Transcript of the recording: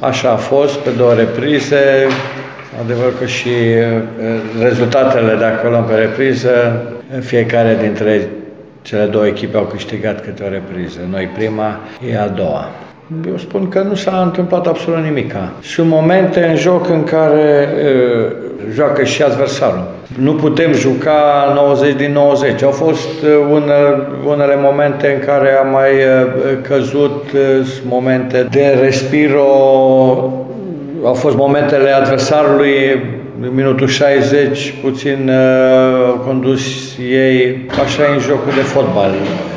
Așa a fost pe 2 reprize. Adevăr că și rezultatele de acolo pe repriză, fiecare dintre cele 2 echipe au câștigat câte o repriză. Noi prima, ei a doua. Eu spun că nu s-a întâmplat absolut nimica. Sunt momente în joc în care joacă și adversarul. Nu putem juca 90 din 90. Au fost unele momente în care am mai căzut, momente de respiro. Au fost momentele adversarului, în minutul 60, puțin au condus ei, așa e în jocul de fotbal.